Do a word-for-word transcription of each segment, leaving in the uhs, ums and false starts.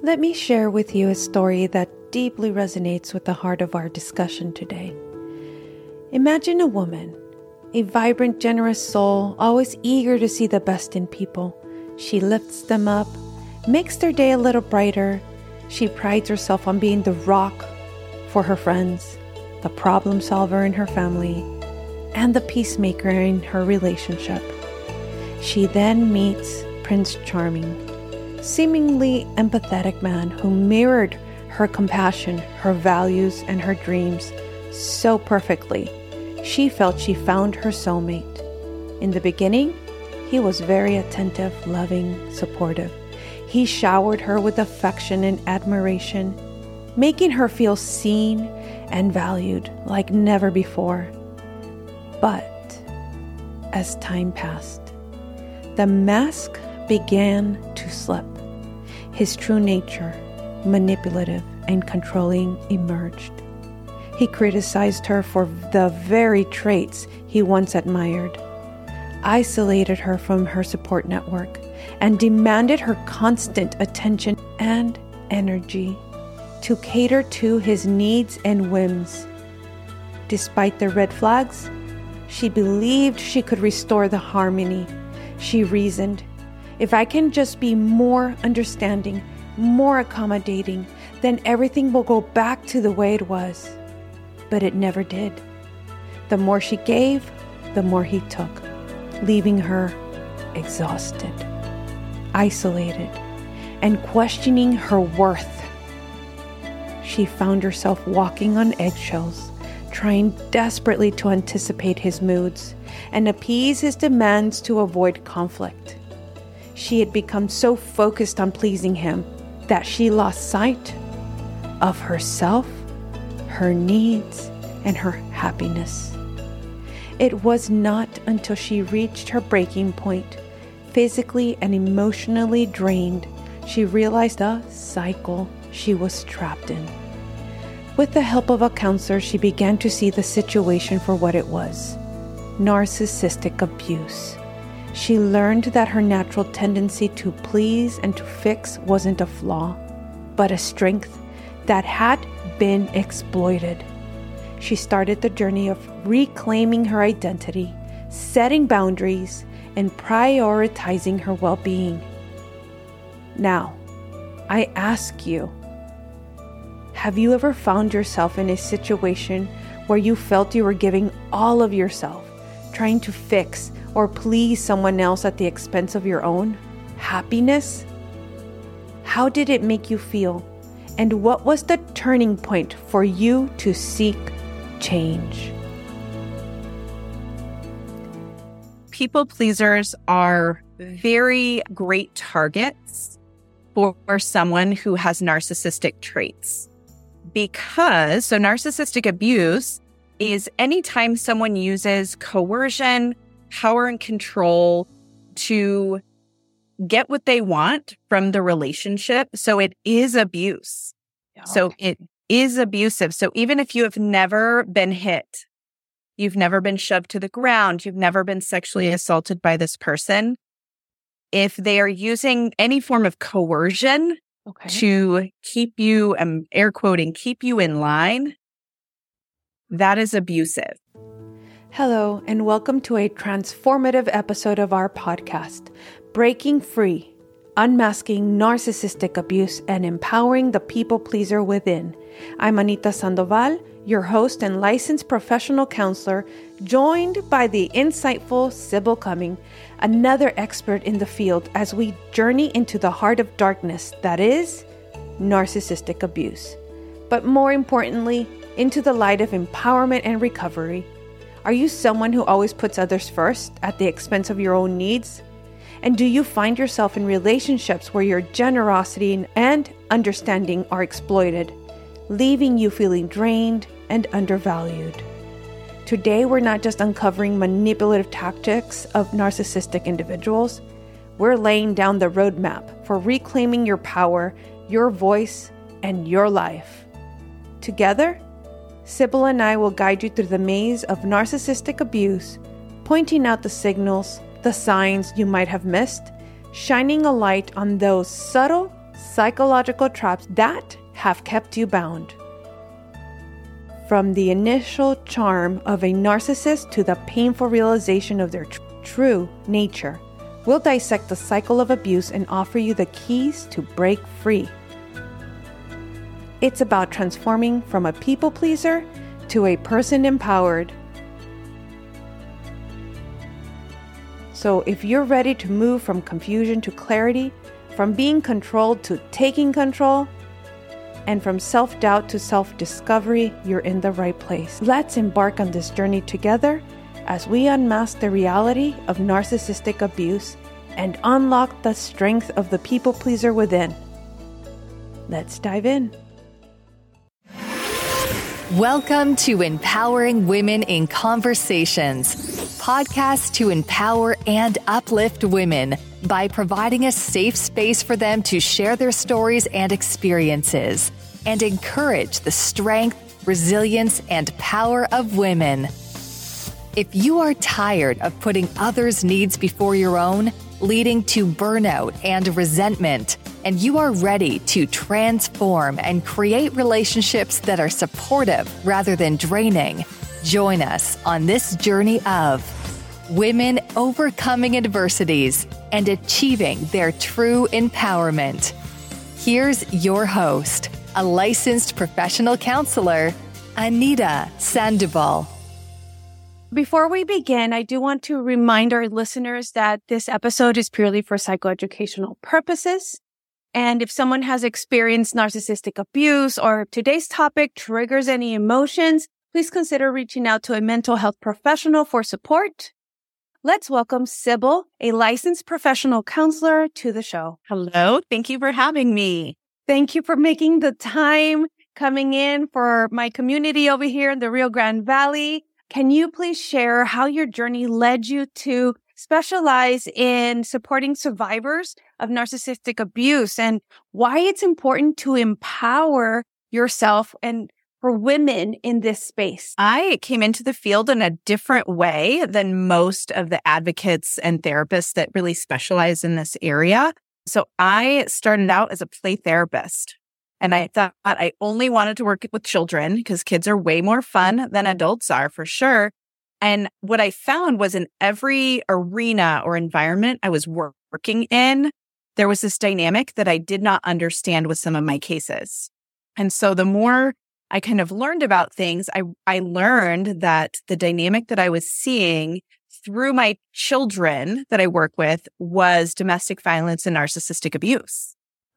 Let me share with you a story that deeply resonates with the heart of our discussion today. Imagine a woman, a vibrant, generous soul, always eager to see the best in people. She lifts them up, makes their day a little brighter. She prides herself on being the rock for her friends, the problem solver in her family, and the peacemaker in her relationship. She then meets Prince Charming, seemingly empathetic man who mirrored her compassion, her values, and her dreams so perfectly. She felt she found her soulmate. In the beginning, he was very attentive, loving, supportive. He showered her with affection and admiration, making her feel seen and valued like never before. But as time passed, the mask began to slip. His true nature, manipulative and controlling, emerged. He criticized her for the very traits he once admired, isolated her from her support network, and demanded her constant attention and energy to cater to his needs and whims. Despite the red flags, she believed she could restore the harmony. She reasoned, if I can just be more understanding, more accommodating, then everything will go back to the way it was. But it never did. The more she gave, the more he took, leaving her exhausted, isolated, and questioning her worth. She found herself walking on eggshells, trying desperately to anticipate his moods and appease his demands to avoid conflict. She had become so focused on pleasing him that she lost sight of herself, her needs, and her happiness. It was not until she reached her breaking point, physically and emotionally drained, she realized a cycle she was trapped in. With the help of a counselor, she began to see the situation for what it was: narcissistic abuse. She learned that her natural tendency to please and to fix wasn't a flaw, but a strength that had been exploited. She started the journey of reclaiming her identity, setting boundaries, and prioritizing her well-being. Now, I ask you, have you ever found yourself in a situation where you felt you were giving all of yourself, trying to fix or please someone else at the expense of your own happiness? How did it make you feel? And what was the turning point for you to seek change? People pleasers are very great targets for someone who has narcissistic traits. Because, so narcissistic abuse is anytime someone uses coercion, power, and control to get what they want from the relationship. So it is abuse. Yeah. So it is abusive. So even if you have never been hit, you've never been shoved to the ground, you've never been sexually assaulted by this person, if they are using any form of coercion okay. to keep you, I'm air quoting, keep you in line, that is abusive. Hello, and welcome to a transformative episode of our podcast, Breaking Free, Unmasking Narcissistic Abuse and Empowering the People Pleaser Within. I'm Anita Sandoval, your host and licensed professional counselor, joined by the insightful Sybil Cumming, another expert in the field, as we journey into the heart of darkness that is narcissistic abuse. But more importantly, into the light of empowerment and recovery. Are you someone who always puts others first at the expense of your own needs? And do you find yourself in relationships where your generosity and understanding are exploited, leaving you feeling drained and undervalued? Today, we're not just uncovering manipulative tactics of narcissistic individuals. We're laying down the roadmap for reclaiming your power, your voice, and your life. Together, Sybil and I will guide you through the maze of narcissistic abuse, pointing out the signals, the signs you might have missed, shining a light on those subtle psychological traps that have kept you bound. From the initial charm of a narcissist to the painful realization of their tr- true nature, we'll dissect the cycle of abuse and offer you the keys to break free. It's about transforming from a people pleaser to a person empowered. So if you're ready to move from confusion to clarity, from being controlled to taking control, and from self-doubt to self-discovery, you're in the right place. Let's embark on this journey together as we unmask the reality of narcissistic abuse and unlock the strength of the people pleaser within. Let's dive in. Welcome to Empowering Women in Conversations, podcast to empower and uplift women by providing a safe space for them to share their stories and experiences and encourage the strength, resilience, and power of women. If you are tired of putting others' needs before your own, leading to burnout and resentment, and you are ready to transform and create relationships that are supportive rather than draining, join us on this journey of women overcoming adversities and achieving their true empowerment. Here's your host, a licensed professional counselor, Anita Sandoval. Before we begin, I do want to remind our listeners that this episode is purely for psychoeducational purposes. And if someone has experienced narcissistic abuse or if today's topic triggers any emotions, please consider reaching out to a mental health professional for support. Let's welcome Sybil, a licensed professional counselor, to the show. Hello. Thank you for having me. Thank you for making the time coming in for my community over here in the Rio Grande Valley. Can you please share how your journey led you to specialize in supporting survivors of narcissistic abuse and why it's important to empower yourself and for women in this space? I came into the field in a different way than most of the advocates and therapists that really specialize in this area. So I started out as a play therapist, and I thought I only wanted to work with children because kids are way more fun than adults are for sure. And what I found was in every arena or environment I was work- working in, there was this dynamic that I did not understand with some of my cases. And so the more I kind of learned about things, I, I learned that the dynamic that I was seeing through my children that I work with was domestic violence and narcissistic abuse.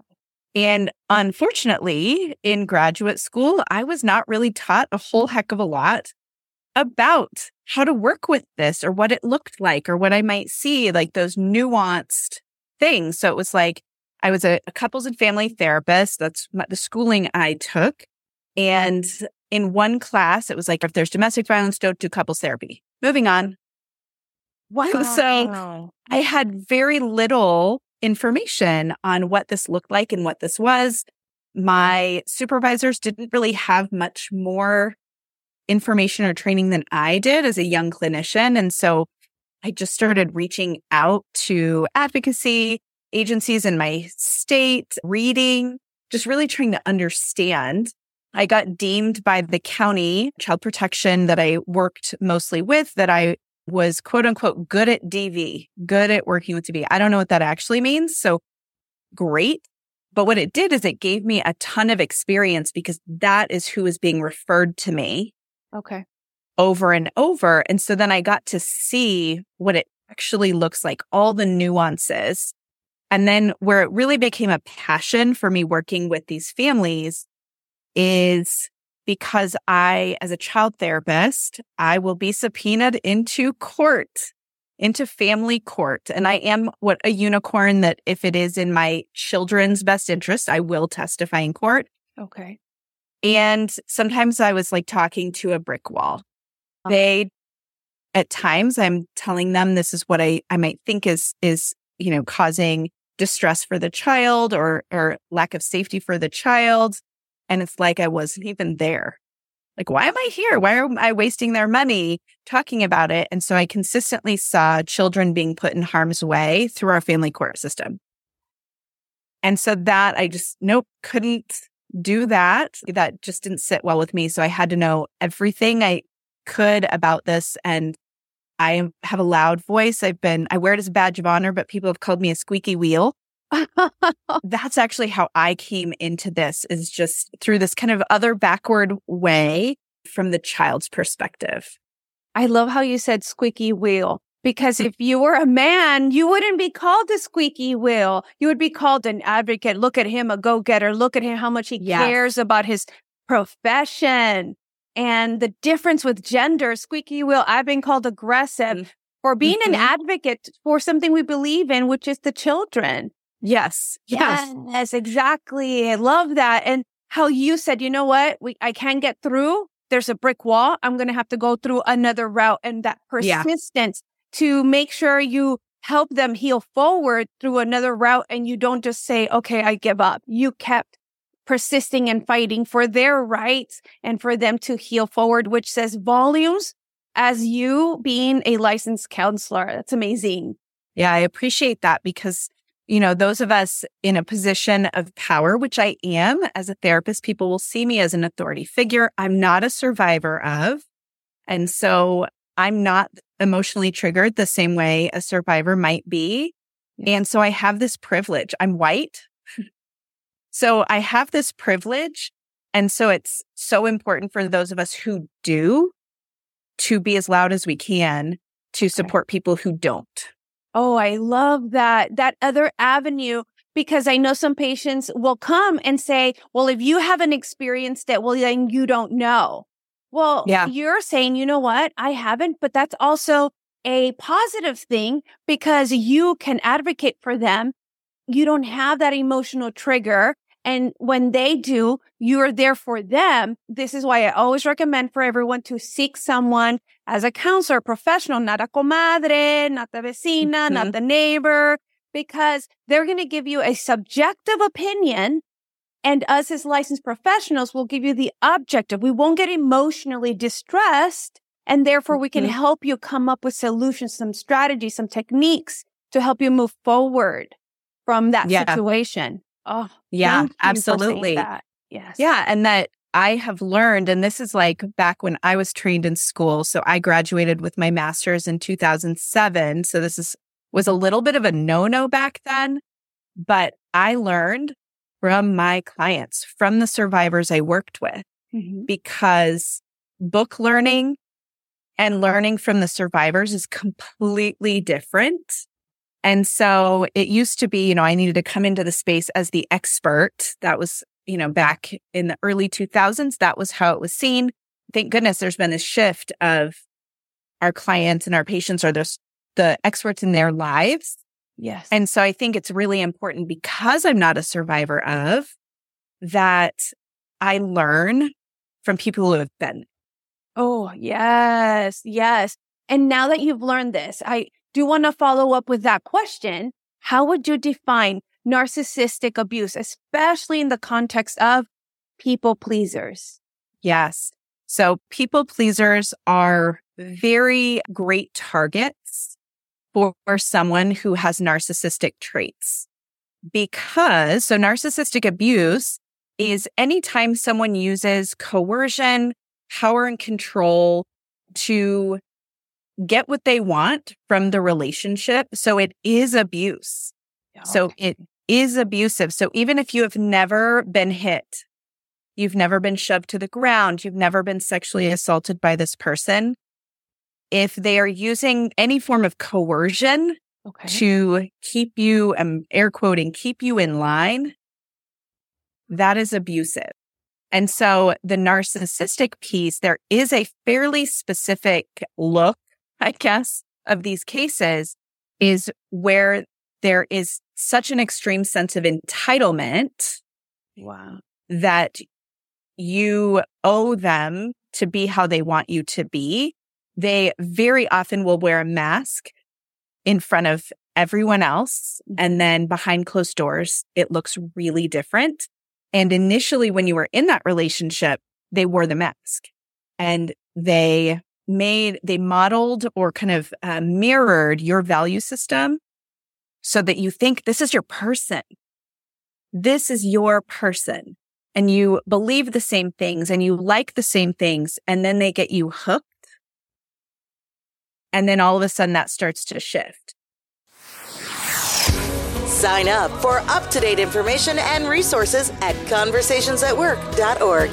And unfortunately, in graduate school, I was not really taught a whole heck of a lot about how to work with this or what it looked like or what I might see, like those nuanced things. So it was like I was a, a couples and family therapist. That's the schooling I took. And in one class, it was like, if there's domestic violence, don't do couples therapy. Moving on. Wow. So I had very little information on what this looked like and what this was. My supervisors didn't really have much more information or training than I did as a young clinician. And so I just started reaching out to advocacy agencies in my state, reading, just really trying to understand. I got deemed by the county child protection that I worked mostly with that I was quote unquote good at D V, good at working with D V. I don't know what that actually means. So great. But what it did is it gave me a ton of experience because that is who is being referred to me. Okay. Over and over. And so then I got to see what it actually looks like, all the nuances. And then where it really became a passion for me working with these families is because I, as a child therapist, I will be subpoenaed into court, into family court. And I am what a unicorn that if it is in my children's best interest, I will testify in court. Okay. And sometimes I was like talking to a brick wall. They, at times I'm telling them this is what I, I might think is, is, you know, causing distress for the child or, or lack of safety for the child. And it's like I wasn't even there. Like, why am I here? Why am I wasting their money talking about it? And so I consistently saw children being put in harm's way through our family court system. And so that I just, nope, couldn't do that. That just didn't sit well with me. So I had to know everything I could about this. And I have a loud voice. I've been, I wear it as a badge of honor, but people have called me a squeaky wheel. That's actually how I came into this, is just through this kind of other backward way from the child's perspective. I love how you said squeaky wheel, because if you were a man, you wouldn't be called a squeaky wheel. You would be called an advocate. Look at him, a go-getter. Look at him, how much he Yes. cares about his profession. And the difference with gender, squeaky wheel, I've been called aggressive mm-hmm. for being mm-hmm. an advocate for something we believe in, which is the children. Yes. Yes. Yes, exactly. I love that. And how you said, you know what? We, I can't get through. There's a brick wall. I'm going to have to go through another route. And that persistence yeah. to make sure you help them heal forward through another route. And you don't just say, okay, I give up. You kept persisting and fighting for their rights and for them to heal forward, which says volumes as you being a licensed counselor. That's amazing. Yeah, I appreciate that, because, you know, those of us in a position of power, which I am as a therapist, people will see me as an authority figure. I'm not a survivor of. And so I'm not emotionally triggered the same way a survivor might be. Yeah. And so I have this privilege. I'm white. So I have this privilege. And so it's so important for those of us who do to be as loud as we can to support okay. people who don't. Oh, I love that, that other avenue, because I know some patients will come and say, well, if you haven't experienced it, well, then you don't know. Well, yeah. you're saying, you know what? I haven't, but that's also a positive thing, because you can advocate for them. You don't have that emotional trigger. And when they do, you're there for them. This is why I always recommend for everyone to seek someone as a counselor, professional, not a comadre, not the vecina, mm-hmm. not the neighbor, because they're going to give you a subjective opinion. And us as licensed professionals will give you the objective. We won't get emotionally distressed. And therefore, mm-hmm. we can help you come up with solutions, some strategies, some techniques to help you move forward from that yeah. situation. Oh, yeah, absolutely. That. Yes. Yeah. And that I have learned, and this is like back when I was trained in school. So I graduated with my master's in two thousand seven. So this is was a little bit of a no-no back then, but I learned from my clients, from the survivors I worked with, mm-hmm. because book learning and learning from the survivors is completely different. And so it used to be, you know, I needed to come into the space as the expert. That was, you know, back in the early two thousands, that was how it was seen. Thank goodness there's been this shift of our clients and our patients are the, the experts in their lives. Yes. And so I think it's really important, because I'm not a survivor of, that I learn from people who have been. Oh, yes, yes. And now that you've learned this, I do want to follow up with that question. How would you define narcissistic abuse, especially in the context of people pleasers? Yes. So people pleasers are very great targets for someone who has narcissistic traits. Because, so narcissistic abuse is anytime someone uses coercion, power, and control to get what they want from the relationship. So it is abuse. Okay. So it is abusive. So even if you have never been hit, you've never been shoved to the ground, you've never been sexually assaulted by this person, if they are using any form of coercion okay. to keep you, um, air quoting, keep you in line, that is abusive. And so the narcissistic piece, there is a fairly specific look, I guess, of these cases, is where there is such an extreme sense of entitlement wow. that you owe them to be how they want you to be. They very often will wear a mask in front of everyone else. And then behind closed doors, it looks really different. And initially, when you were in that relationship, they wore the mask and they made, they modeled or kind of uh, mirrored your value system so that you think this is your person. this is your person and you believe the same things and you like the same things, and then they get you hooked. And then all of a sudden that starts to shift. Sign up for up-to-date information and resources at conversations at work dot org.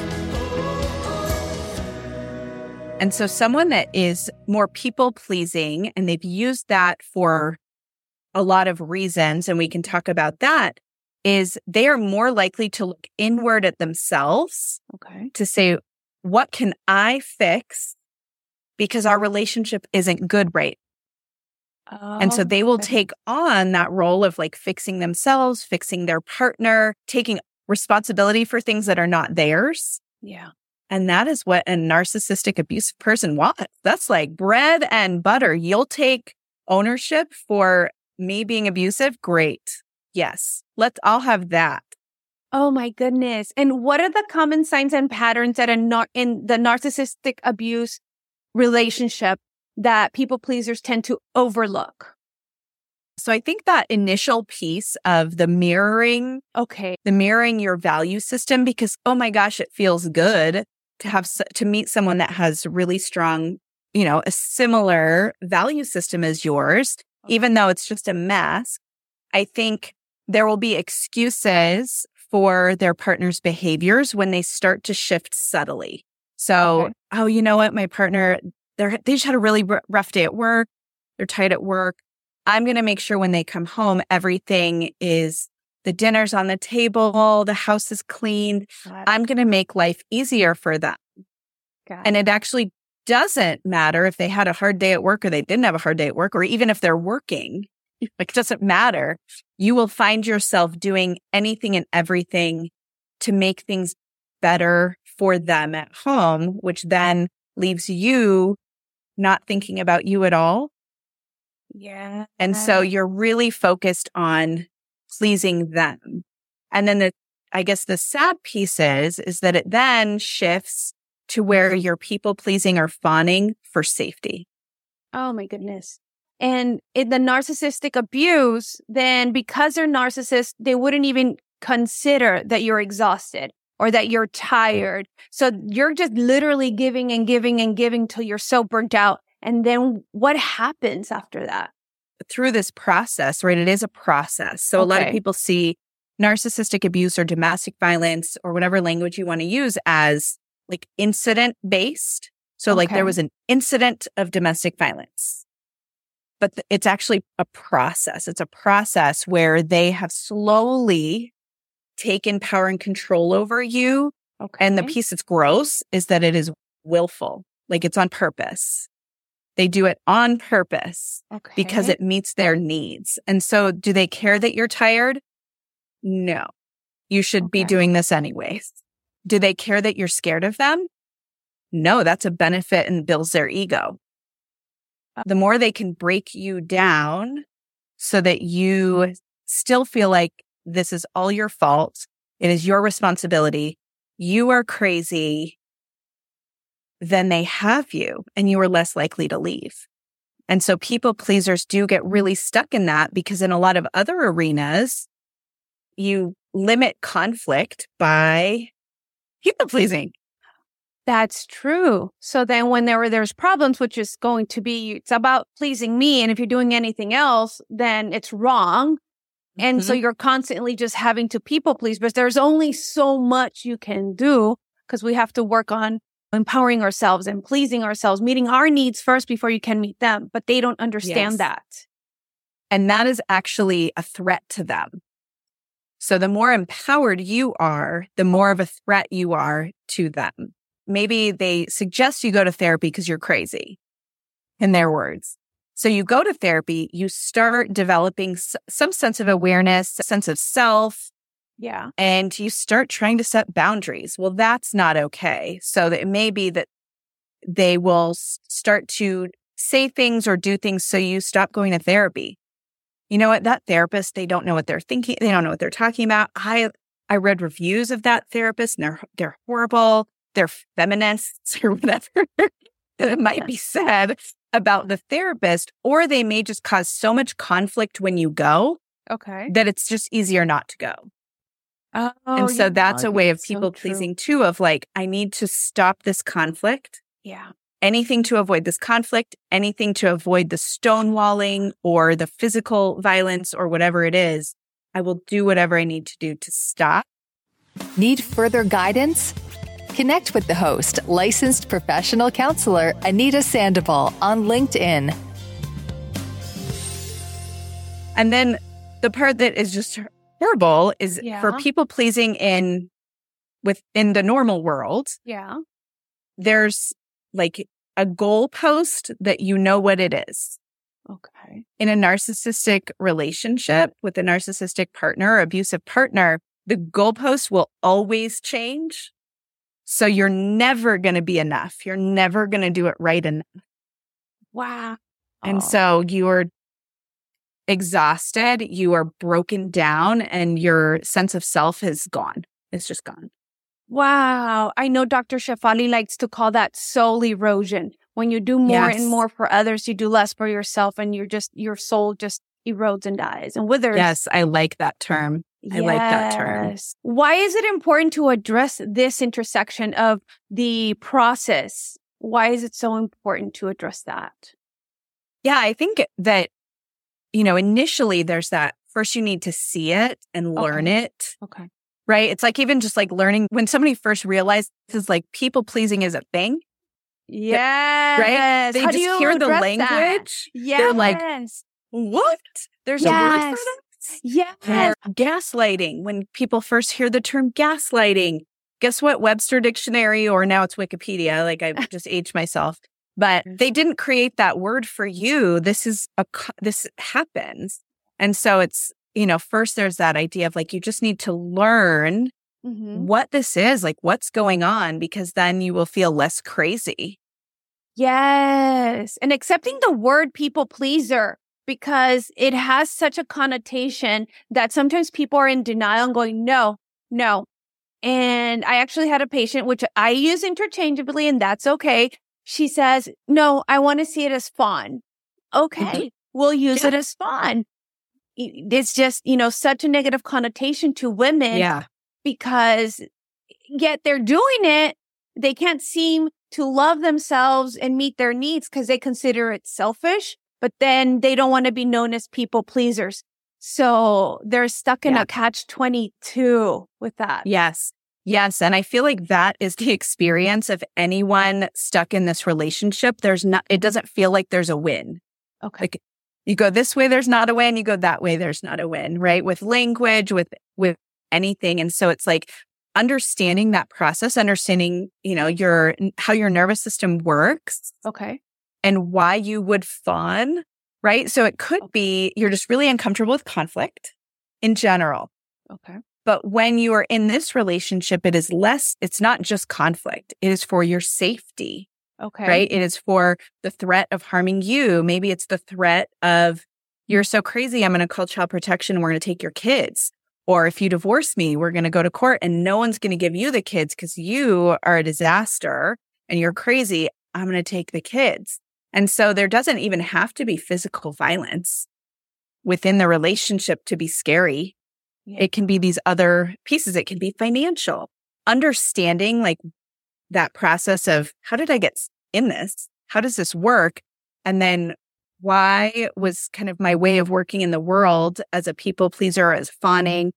And so someone that is more people-pleasing, and they've used that for a lot of reasons, and we can talk about that, is they are more likely to look inward at themselves, Okay. to say, what can I fix? Because our relationship isn't good right. Oh, And so they will okay. take on that role of like fixing themselves, fixing their partner, taking responsibility for things that are not theirs. Yeah. And that is what a narcissistic abusive person wants. That's like bread and butter. You'll take ownership for me being abusive. Great. Yes. Let's all have that. Oh my goodness. And what are the common signs and patterns that are nar- in the narcissistic abuse relationship that people pleasers tend to overlook? So I think that initial piece of the mirroring, Okay. the mirroring your value system, because, oh my gosh, it feels good to have, s- to meet someone that has really strong, you know, a similar value system as yours, even though it's just a mask. I think there will be excuses for their partner's behaviors when they start to shift subtly. So, Okay. oh, you know what? My partner, they're, they just had a really r- rough day at work. They're tight at work. I'm going to make sure when they come home, everything is, the dinner's on the table, the house is cleaned. Got I'm going to make life easier for them. got And it actually doesn't matter if they had a hard day at work or they didn't have a hard day at work, or even if they're working. Like, it doesn't matter. You will find yourself doing anything and everything to make things better for them at home, which then leaves you not thinking about you at all. Yeah. And so you're really focused on pleasing them. And then the, I guess the sad piece is, is that it then shifts to where you're people pleasing or fawning for safety. Oh my goodness. And in the narcissistic abuse, then because they're narcissists, they wouldn't even consider that you're exhausted or that you're tired. So you're just literally giving and giving and giving till you're so burnt out. And then what happens after that? Through this process, right? It is a process. So a lot of Okay. people see narcissistic abuse or domestic violence or whatever language you want to use as like incident based. So like Okay. there was an incident of domestic violence, but th- it's actually a process. It's a process where they have slowly taken power and control over you. Okay. And the piece that's gross is that it is willful, like it's on purpose. They do it on purpose okay. because it meets their needs. And so do they care that you're tired? No. You should be Okay. doing this anyways. Do they care that you're scared of them? No, that's a benefit and builds their ego. The more they can break you down so that you still feel like this is all your fault, it is your responsibility, you are crazy, then they have you and you are less likely to leave. And so people pleasers do get really stuck in that because in a lot of other arenas, you limit conflict by people pleasing. That's true. So then when there there's problems, which is going to be, it's about pleasing me. And if you're doing anything else, then it's wrong. And so Mhm. you're constantly just having to people please, but there's only so much you can do because we have to work on empowering ourselves and pleasing ourselves, meeting our needs first before you can meet them. But they don't understand Yes. that. And that is actually a threat to them. So the more empowered you are, the more of a threat you are to them. Maybe they suggest you go to therapy because you're crazy, in their words. So you go to therapy, you start developing s- some sense of awareness, a sense of self, Yeah. and you start trying to set boundaries. Well, that's not okay. So that it may be that they will s- start to say things or do things so you stop going to therapy. You know what? That therapist, they don't know what they're thinking. They don't know what they're talking about. I I read reviews of that therapist and they're they're horrible. They're feminists or whatever that might be said about the therapist, or they may just cause so much conflict when you go Okay. that it's just easier not to go. Oh, and so yeah. that's Oh, a way yeah, of so people true. pleasing too, of like, I need to stop this conflict. Yeah. Anything to avoid this conflict, anything to avoid the stonewalling or the physical violence or whatever it is, I will do whatever I need to do to stop. Need further guidance? Connect with the host, licensed professional counselor Anita Sandoval on LinkedIn. And then the part that is just horrible is Yeah. for people pleasing in within the normal world, Yeah. there's like a goalpost that you know what it is. Okay. In a narcissistic relationship with a narcissistic partner or abusive partner, the goalpost will always change. So you're never going to be enough. You're never going to do it right enough. Wow. And Oh. so you're exhausted, you are broken down, and your sense of self is gone. It's just gone. Wow. I know Doctor Shefali likes to call that soul erosion. When you do more Yes. and more for others, you do less for yourself, and you're just, your soul just erodes and dies and withers. Yes, I like that term. I like that term. Yes. Why is it important to address this intersection of the process? Why is it so important to address that? Yeah, I think that, you know, initially there's that first you need to see it and learn Okay. it, Okay. right? It's like even just like learning when somebody first realizes like people pleasing is a thing, Yes. right? They How do just you hear the address that? language. Yes. They're like, what? There's a word for Yes. that? Yes. Or gaslighting. When people first hear the term gaslighting, guess what? Webster Dictionary, or now it's Wikipedia. Like I just aged myself, but they didn't create that word for you. This is a, co- this happens. And so it's, you know, first there's that idea of like, you just need to learn Mm-hmm. what this is, like what's going on, because then you will feel less crazy. Yes. And accepting the word people pleaser, because it has such a connotation that sometimes people are in denial and going, no, no. And I actually had a patient, which I use interchangeably, and that's okay. She says, no, I want to see it as fun. Okay, Mhm. we'll use Yeah. it as fun. It's just, you know, such a negative connotation to women Yeah. because yet they're doing it. They can't seem to love themselves and meet their needs because they consider it selfish, but then they don't want to be known as people pleasers. So they're stuck in Yeah. a catch twenty-two with that. Yes. Yes. And I feel like that is the experience of anyone stuck in this relationship. There's not, it doesn't feel like there's a win. Okay. Like you go this way, there's not a win. You go that way, there's not a win, right? With language, with, with anything. And so it's like understanding that process, understanding, you know, your, how your nervous system works Okay. and why you would fawn, right? So it could be you're just really uncomfortable with conflict in general. Okay. But when you are in this relationship, it is less, it's not just conflict. It is for your safety, Okay. right? It is for the threat of harming you. Maybe it's the threat of, you're so crazy, I'm going to call child protection and we're going to take your kids. Or if you divorce me, we're going to go to court and no one's going to give you the kids because you are a disaster and you're crazy. I'm going to take the kids. And so there doesn't even have to be physical violence within the relationship to be scary. Yeah. It can be these other pieces. It can be financial. Understanding like that process of how did I get in this? How does this work? And then why was kind of my way of working in the world as a people pleaser, as fawning?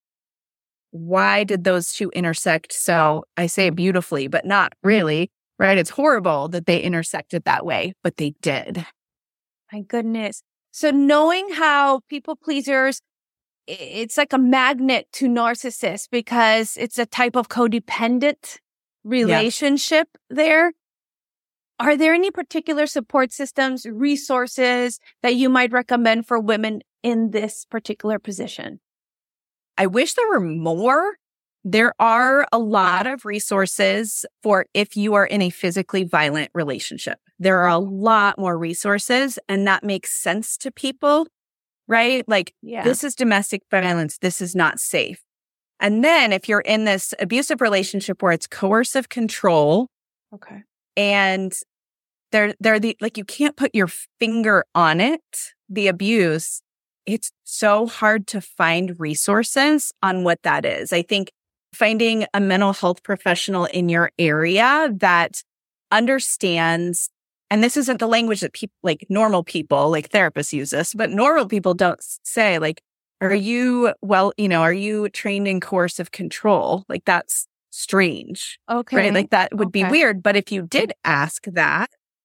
Why did those two intersect? So I say it beautifully, but not really, right? It's horrible that they intersected that way, but they did. My goodness. So knowing how people pleasers, i- it's like a magnet to narcissists because it's a type of codependent relationship there. Are there any particular support systems, resources that you might recommend for women in this particular position? I wish there were more. There are a lot of resources for if you are in a physically violent relationship. There are a lot more resources, and that makes sense to people, right? Like, Yeah. this is domestic violence. This is not safe. And then if you're in this abusive relationship where it's coercive control Okay. and they're, they're the, like, you can't put your finger on it, the abuse, it's so hard to find resources on what that is. I think finding a mental health professional in your area that understands, and this isn't the language that people like normal people, like therapists use this, but normal people don't say like, are you, well, you know, are you trained in coercive control? Like that's strange, Okay. right? Like that would Okay. be weird. But if you did ask that,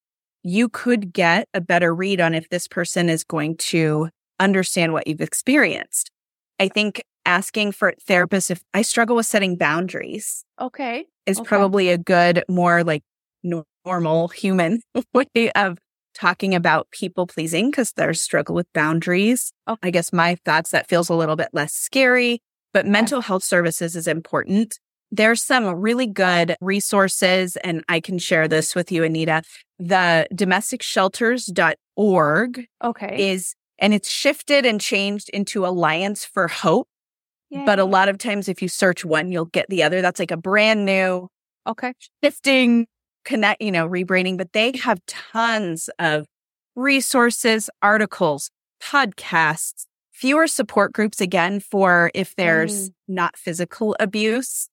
you could get a better read on if this person is going to understand what you've experienced. I think asking for therapists, if I struggle with setting boundaries, Okay. is Okay. probably a good, more like no- normal human way of talking about people pleasing because there's struggle with boundaries. Okay. I guess my thoughts, that feels a little bit less scary, but mental health services is important. There's some really good resources, and I can share this with you, Anita. The domestic shelters dot org Okay. is, and it's shifted and changed into Alliance for Hope. But a Yay. lot of times if you search one, you'll get the other. That's like a brand new Okay. shifting, connect, you know, rebranding, but they have tons of resources, articles, podcasts, fewer support groups again for if there's Mm. not physical abuse.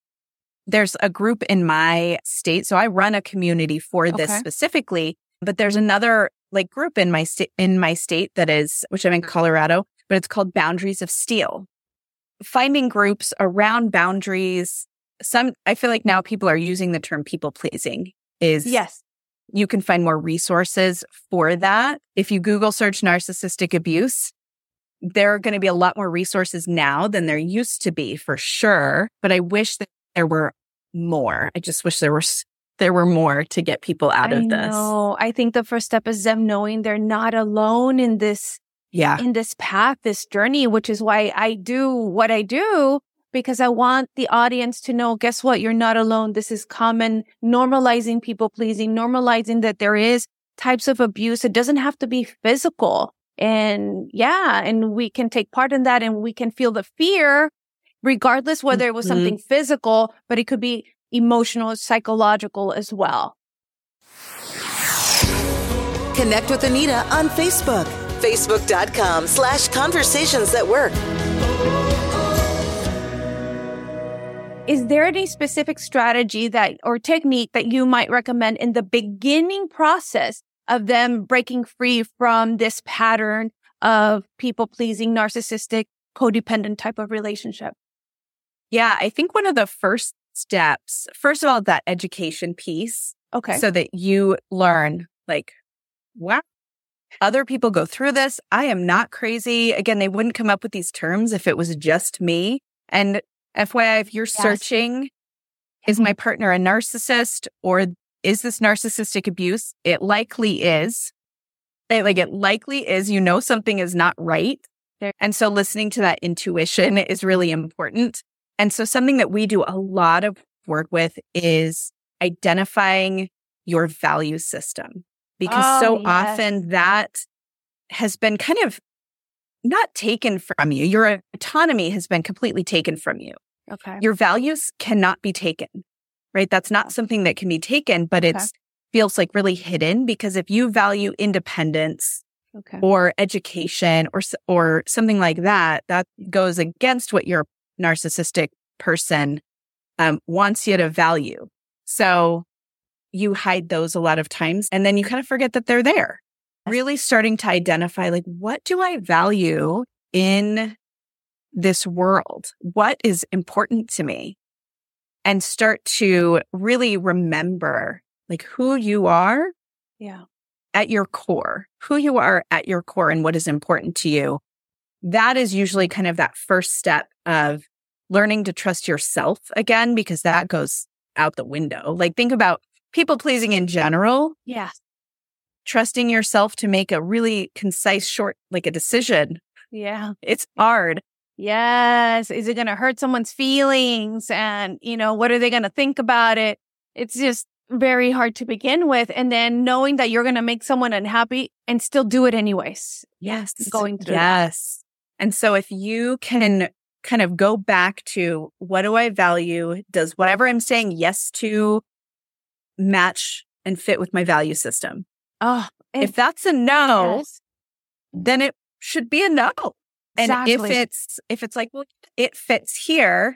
There's a group in my state. So I run a community for this Okay. specifically, but there's another like group in my state, in my state that is, which I'm in Colorado, but it's called Boundaries of Steel. Finding groups around boundaries. Some, I feel like now people are using the term people pleasing is Yes. you can find more resources for that. If you Google search narcissistic abuse, there are going to be a lot more resources now than there used to be for sure. But I wish that there were more. I just wish there were s- there were more to get people out I of this. know. I think the first step is them knowing they're not alone in this Yeah. in this path, this journey, which is why I do what I do, because I want the audience to know, guess what? You're not alone. This is common, normalizing people pleasing, normalizing that there is types of abuse. It doesn't have to be physical. And yeah, and we can take part in that and we can feel the fear, regardless whether it was Mhm. something physical, but it could be emotional, psychological as well. Connect with Anita on Facebook. Facebook.com slash conversations that work. Is there any specific strategy that or technique that you might recommend in the beginning process of them breaking free from this pattern of people pleasing, narcissistic, codependent type of relationship? Yeah. I think one of the first steps, first of all, that education piece, Okay. so that you learn like, wow, other people go through this. I am not crazy. Again, they wouldn't come up with these terms if it was just me. And F Y I, if you're Yes. searching, is my partner a narcissist or is this narcissistic abuse? It likely is. It, like it likely is, you know, something is not right. There- And so listening to that intuition is really important. And so something that we do a lot of work with is identifying your value system. Because Oh, so yes. often that has been kind of not taken from you. Your autonomy has been completely taken from you. Okay. Your values cannot be taken, right? That's not something that can be taken, but Okay. it feels like really hidden because if you value independence Okay. or education or s- or something like that, that goes against what your narcissistic person um, wants you to value. So you hide those a lot of times and then you kind of forget that they're there. Really starting to identify like, what do I value in this world? What is important to me? And start to really remember like who you are Yeah. at your core, who you are at your core and what is important to you. That is usually kind of that first step of learning to trust yourself again, because that goes out the window. Like think about people pleasing in general, Yes. trusting yourself to make a really concise, short, like a decision. Yeah. It's hard. Yes. Is it going to hurt someone's feelings? And, you know, what are they going to think about it? It's just very hard to begin with. And then knowing that you're going to make someone unhappy and still do it anyways. Yes. Going through that. Yes. And so if you can kind of go back to what do I value? Does whatever I'm saying yes to match and fit with my value system? Oh, and If that's a no, yes. then it should be a no. And Exactly. if it's, if it's like, well, it fits here,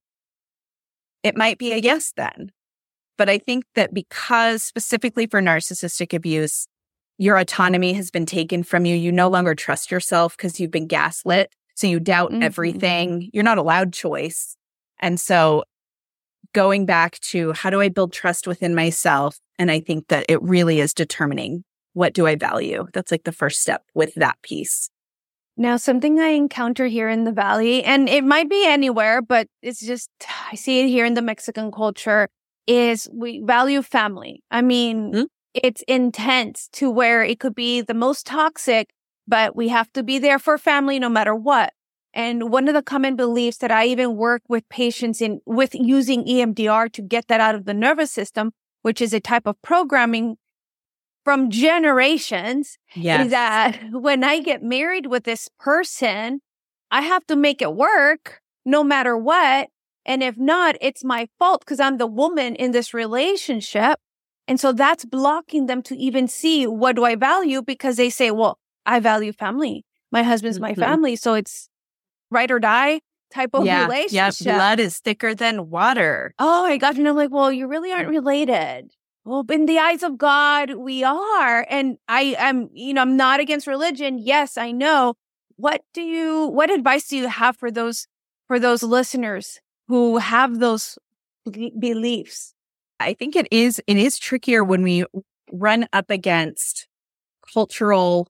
it might be a yes then. But I think that because specifically for narcissistic abuse, your autonomy has been taken from you. You no longer trust yourself because you've been gaslit. So you doubt Mhm. everything. You're not allowed choice. And so going back to how do I build trust within myself? And I think that it really is determining what do I value. That's like the first step with that piece. Now, something I encounter here in the Valley, and it might be anywhere, but it's just, I see it here in the Mexican culture, is we value family. I mean, Mm. it's intense to where it could be the most toxic, but we have to be there for family no matter what. And one of the common beliefs that I even work with patients in with using E M D R to get that out of the nervous system, which is a type of programming from generations, Yes. is that when I get married with this person, I have to make it work no matter what. And if not, it's my fault because I'm the woman in this relationship. And so that's blocking them to even see what do I value, because they say, well, I value family. My husband's my Mhm. family. So it's ride or die type of Yeah. Yeah. relationship. Blood is thicker than water. Oh my gosh. And I'm like, well, you really aren't related. Well, in the eyes of God, we are. And I am, you know, I'm not against religion. Yes, I know. What do you, what advice do you have for those, for those listeners who have those be- beliefs? I think it is, it is trickier when we run up against cultural,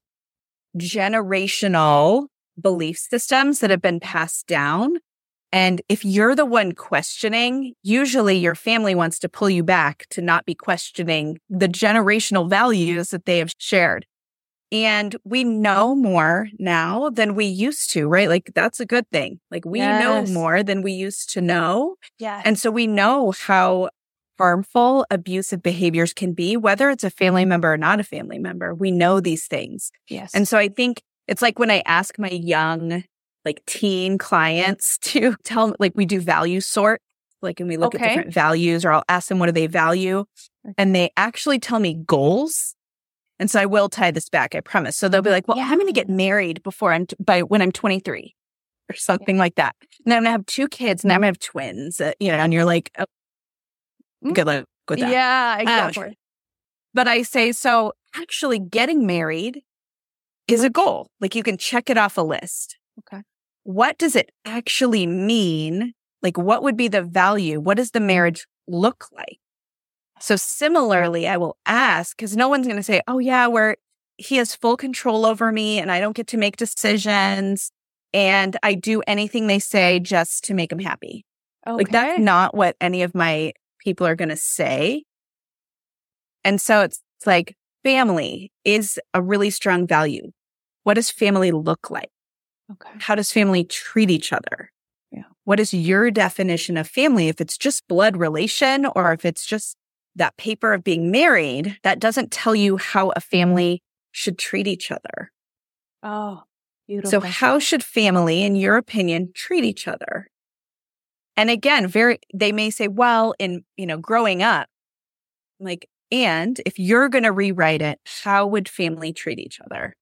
generational belief systems that have been passed down. And if you're the one questioning, usually your family wants to pull you back to not be questioning the generational values that they have shared. And we know more now than we used to, right? Like that's a good thing. Like we Yes. know more than we used to know. Yes. And so we know how harmful abusive behaviors can be, whether it's a family member or not a family member. We know these things. yes. And so I think it's like when I ask my young, like teen clients to tell, like we do value sort, like, and we look Okay. at different values, or I'll ask them, what do they value? And they actually tell me goals. And so I will tie this back, I promise. So they'll be like, well, Yeah. I'm going to get married before I'm, t- by when I'm twenty-three or something like that. And I'm going to have two kids and I'm going to have twins, uh, you know, and you're like, oh, good luck with that. Yeah, exactly. But I say, so actually getting married is a goal. Like you can check it off a list. Okay. What does it actually mean? Like what would be the value? What does the marriage look like? So similarly, I will ask, because no one's going to say, oh yeah, where he has full control over me and I don't get to make decisions and I do anything they say just to make him happy. Okay. Like that's not what any of my people are going to say. And so it's, it's like family is a really strong value. What does family look like? Okay. How does family treat each other? Yeah. What is your definition of family? If it's just blood relation or if it's just that paper of being married, that doesn't tell you how a family should treat each other. Oh, beautiful. So how should family, in your opinion, treat each other? And again, very, they may say, well, in, you know, growing up, like, and if you're going to rewrite it, how would family treat each other?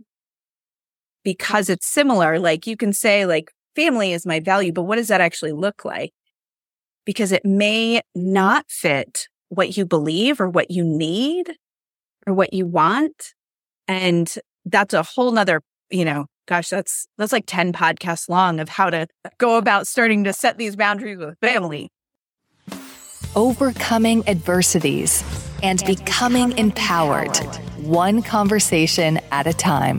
Because it's similar. Like you can say like, family is my value, but what does that actually look like? Because it may not fit what you believe or what you need or what you want. And that's a whole nother, you know, gosh, that's, that's like ten podcasts long of how to go about starting to set these boundaries with family. Overcoming adversities and becoming empowered, one conversation at a time.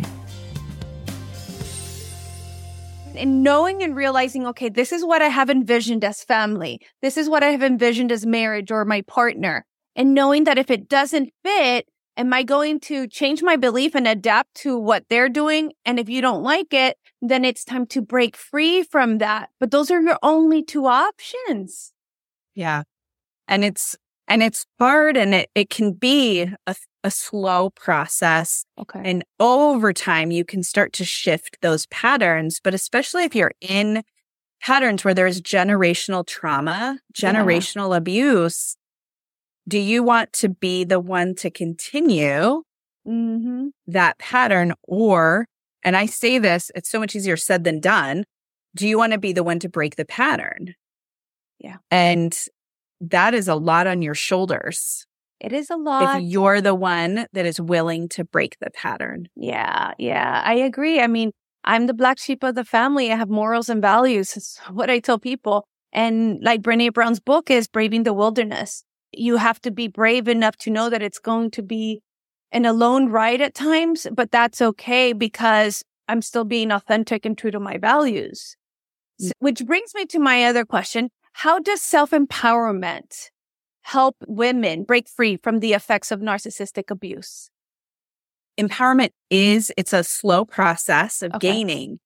And knowing and realizing, okay, this is what I have envisioned as family. This is what I have envisioned as marriage or my partner. And knowing that if it doesn't fit, am I going to change my belief and adapt to what they're doing? And if you don't like it, then it's time to break free from that. But those are your only two options. Yeah. And it's, and it's hard and it, it can be a, a slow process. Okay. And over time, you can start to shift those patterns. But especially if you're in patterns where there's generational trauma, generational yeah. abuse, do you want to be the one to continue mm-hmm. that pattern? Or, And I say this, it's so much easier said than done. Do you want to be the one to break the pattern? Yeah. And that is a lot on your shoulders. It is a lot. If you're the one that is willing to break the pattern. Yeah, yeah, I agree. I mean, I'm the black sheep of the family. I have morals and values. It's what I tell people. And like Brené Brown's book is Braving the Wilderness. You have to be brave enough to know that it's going to be an alone ride at times, but that's okay because I'm still being authentic and true to my values. So, which brings me to my other question. How does self-empowerment help women break free from the effects of narcissistic abuse? Empowerment is, it's a slow process of Okay. gaining.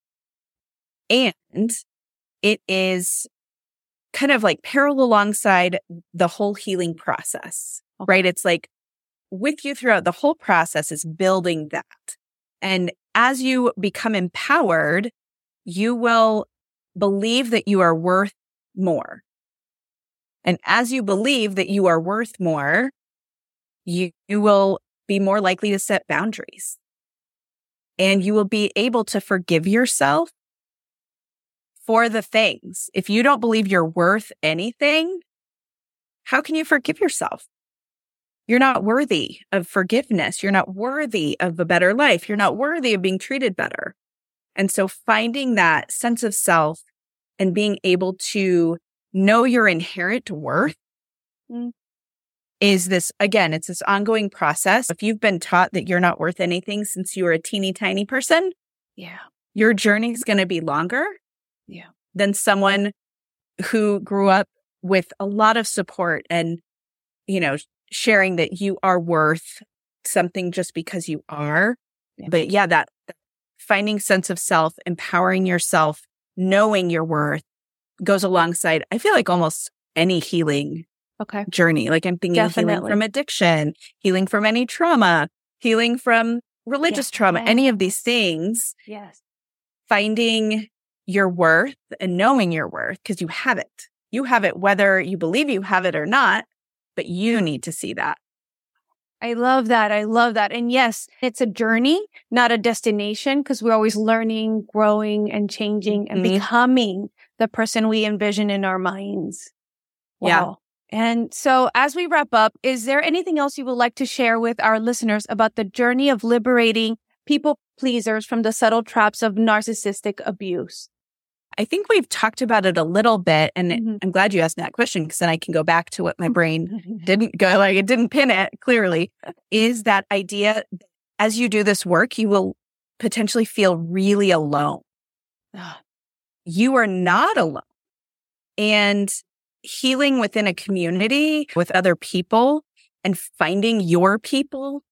And it is kind of like parallel alongside the whole healing process, Okay. right? It's like with you throughout the whole process is building that. And as you become empowered, you will believe that you are worth more. And as you believe that you are worth more, you, you will be more likely to set boundaries. And you will be able to forgive yourself for the things. If you don't believe you're worth anything, how can you forgive yourself? You're not worthy of forgiveness. You're not worthy of a better life. You're not worthy of being treated better. And so finding that sense of self and being able to know your inherent worth Mm. is this, again, it's this ongoing process. If you've been taught that you're not worth anything since you were a teeny tiny person, Yeah. your journey is going to be longer Yeah. than someone who grew up with a lot of support and, you know, sharing that you are worth something just because you are. Yeah. But yeah, that, that finding sense of self, empowering yourself, knowing your worth goes alongside, I feel like almost any healing Okay. journey. Like I'm thinking Definitely. healing from addiction, healing from any trauma, healing from religious Yeah. trauma, Yeah. any of these things, Yes. finding your worth and knowing your worth because you have it. You have it whether you believe you have it or not, but you need to see that. I love that. I love that. And yes, it's a journey, not a destination, because we're always learning, growing, and changing and Mhm. becoming the person we envision in our minds. Yeah. Wow. And so as we wrap up, is there anything else you would like to share with our listeners about the journey of liberating people pleasers from the subtle traps of narcissistic abuse? I think we've talked about it a little bit, and Mhm. I'm glad you asked that question because then I can go back to what my brain didn't go, like it didn't pin it clearly, is that idea as you do this work, you will potentially feel really alone. You are not alone. And healing within a community with other people and finding your people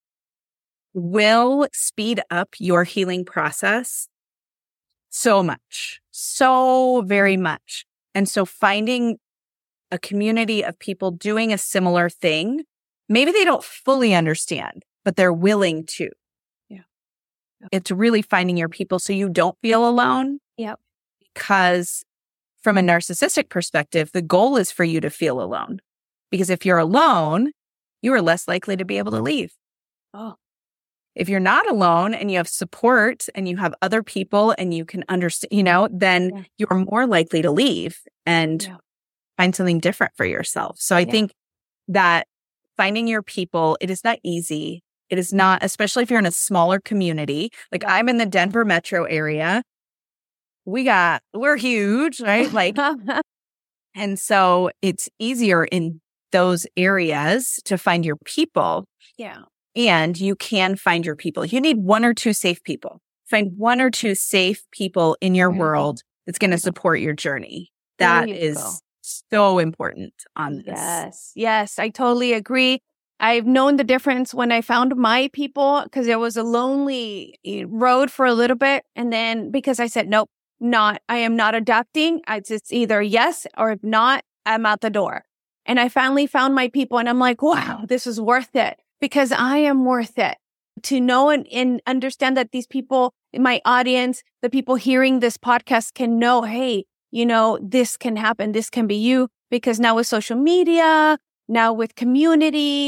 will speed up your healing process so much, so very much. And so finding a community of people doing a similar thing, maybe they don't fully understand, but they're willing to. Yeah. It's really finding your people so you don't feel alone. Yep. Because from a narcissistic perspective, the goal is for you to feel alone. Because if you're alone, you are less likely to be able to leave. Oh. If you're not alone and you have support and you have other people and you can understand, you know, then Yeah. you're more likely to leave and Yeah. find something different for yourself. So I Yeah. think that finding your people, it is not easy. It is not, especially if you're in a smaller community. Like I'm in the Denver metro area. We got, we're huge, right? Like, and so it's easier in those areas to find your people. Yeah. And you can find your people. You need one or two safe people. Find one or two safe people in your Right. world that's going to support your journey. That There you is go. so important on this. Yes. Yes. I totally agree. I've known the difference when I found my people because there was a lonely eh, road for a little bit. And then because I said, nope, not, I am not adapting. I, it's either yes or if not, I'm out the door. And I finally found my people and I'm like, wow, this is worth it because I am worth it to know and, and understand that these people in my audience, the people hearing this podcast can know, hey, you know, this can happen. This can be you because now with social media, now with communities,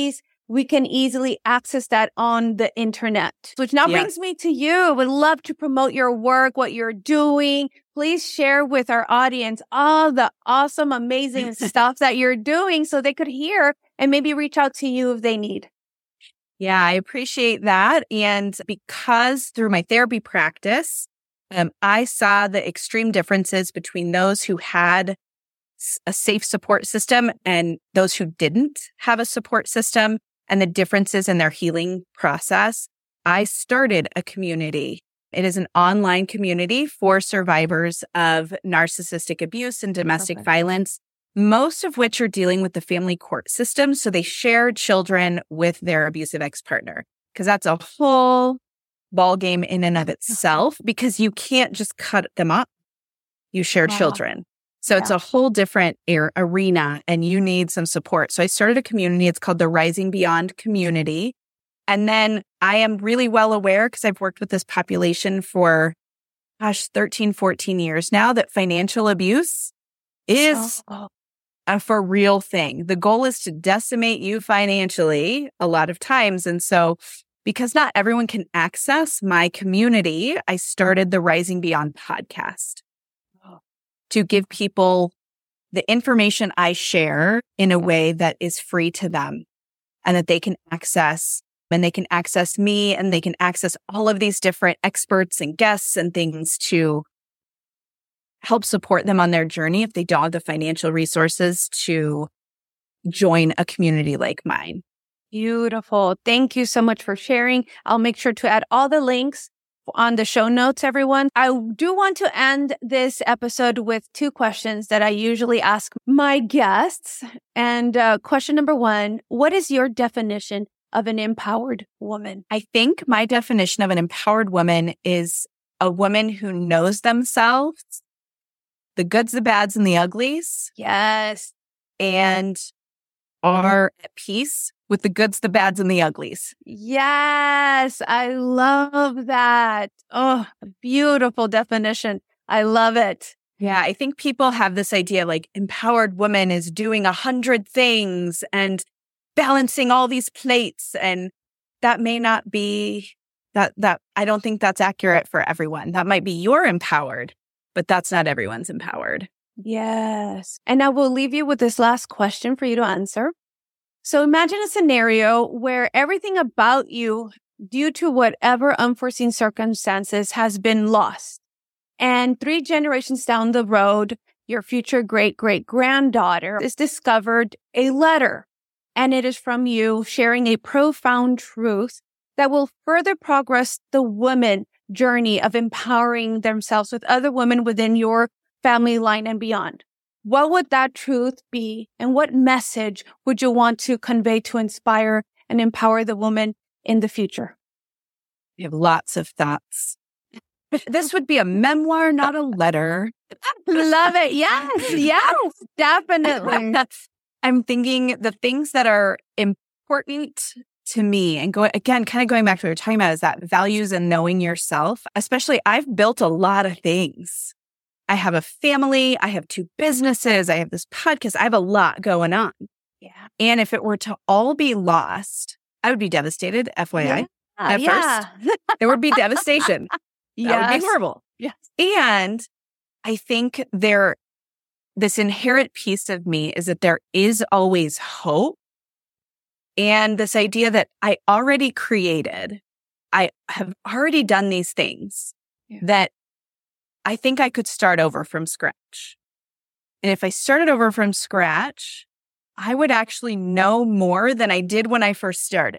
we can easily access that on the internet. Which now Yeah. brings me to you. Would love to promote your work, what you're doing. Please share with our audience all the awesome, amazing stuff that you're doing so they could hear and maybe reach out to you if they need. Yeah, I appreciate that. And because through my therapy practice, um, I saw the extreme differences between those who had s- a safe support system and those who didn't have a support system, and the differences in their healing process, I started a community. It is an online community for survivors of narcissistic abuse and domestic Perfect. violence, most of which are dealing with the family court system. So they share children with their abusive ex-partner, because that's a whole ball game in and of itself, because you can't just cut them up. You share Wow. children. So it's Yeah. a whole different air, arena, and you need some support. So I started a community. It's called the Rising Beyond Community. And then I am really well aware, because I've worked with this population for, gosh, thirteen, fourteen years now, that financial abuse is Oh, a for real thing. The goal is to decimate you financially a lot of times. And so because not everyone can access my community, I started the Rising Beyond podcast to give people the information I share in a way that is free to them and that they can access. And they can access me, and they can access all of these different experts and guests and things to help support them on their journey if they don't have the financial resources to join a community like mine. beautiful. Thank you so much for sharing. I'll make sure to add all the links on the show notes, everyone. I do want to end this episode with two questions that I usually ask my guests. And uh, question number one, what is your definition of an empowered woman? I think my definition of an empowered woman is a woman who knows themselves, the goods, the bads, and the uglies, Yes. and are at peace with the goods, the bads, and the uglies. Yes. I love that. Oh, beautiful definition. I love it. Yeah, I think people have this idea like empowered woman is doing a hundred things and balancing all these plates. And that may not be that, that I don't think that's accurate for everyone. That might be you're empowered, but that's not everyone's empowered. Yes. And I will leave you with this last question for you to answer. So imagine a scenario where everything about you, due to whatever unforeseen circumstances, has been lost. And three generations down the road, your future great-great-granddaughter is discovered a letter. And it is from you sharing a profound truth that will further progress the woman journey of empowering themselves with other women within your family line and beyond. What would that truth be? And what message would you want to convey to inspire and empower the woman in the future? We have lots of thoughts. This would be a memoir, not a letter. Love it. Yes, yes, definitely. I'm thinking the things that are important to me, and go again, kind of going back to what you're talking about, is that values and knowing yourself. Especially, I've built a lot of things. I have a family. I have two businesses. I have this podcast. I have a lot going on. Yeah. And if it were to all be lost, I would be devastated, F Y I. Yeah. At yeah. first, there would be devastation. That would be horrible. Yes. And I think there, this inherent piece of me is that there is always hope. And this idea that I already created, I have already done these things Yeah. that I think I could start over from scratch. And if I started over from scratch, I would actually know more than I did when I first started.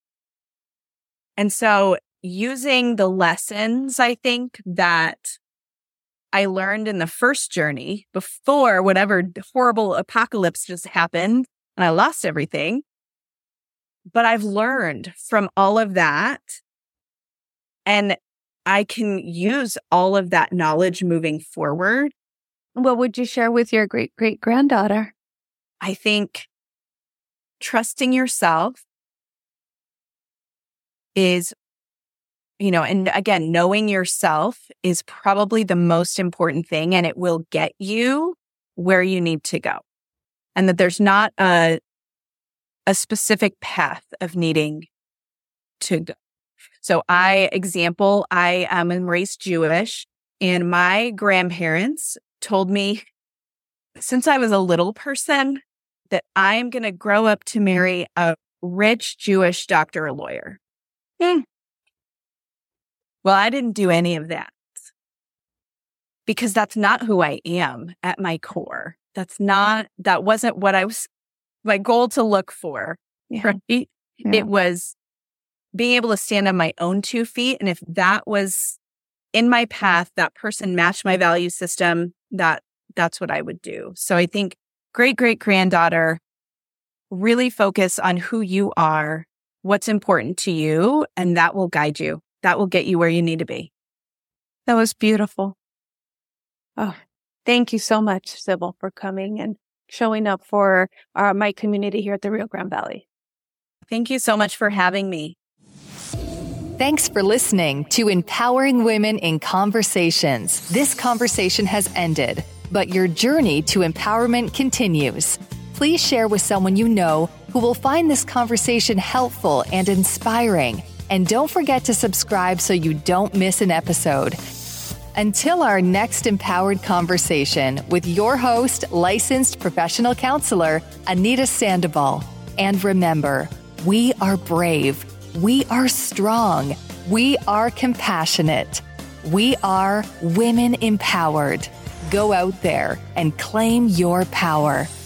And so using the lessons, I think, that I learned in the first journey before whatever horrible apocalypse just happened and I lost everything. But I've learned from all of that, and I can use all of that knowledge moving forward. What would you share with your great-great-granddaughter? I think trusting yourself is, you know, and again, knowing yourself is probably the most important thing, and it will get you where you need to go. And that there's not a a specific path of needing to go. So I, example, I am raised Jewish, and my grandparents told me since I was a little person that I am going to grow up to marry a rich Jewish doctor or lawyer. Hmm. Well, I didn't do any of that because that's not who I am at my core. That's not, that wasn't what I was, my goal to look for. Yeah. Right? Yeah. It was being able to stand on my own two feet. And if that was in my path, that person matched my value system, that that's what I would do. So I think great, great granddaughter, really focus on who you are, what's important to you, and that will guide you. That will get you where you need to be. That was beautiful. Oh, thank you so much, Sybil, for coming and showing up for our, my community here at the Rio Grande Valley. Thank you so much for having me. Thanks for listening to Empowering Women in Conversations. This conversation has ended, but your journey to empowerment continues. Please share with someone you know who will find this conversation helpful and inspiring. And don't forget to subscribe so you don't miss an episode. Until our next empowered conversation with your host, licensed professional counselor, Anita Sandoval. And remember, we are brave. We are strong. We are compassionate. We are women empowered. Go out there and claim your power.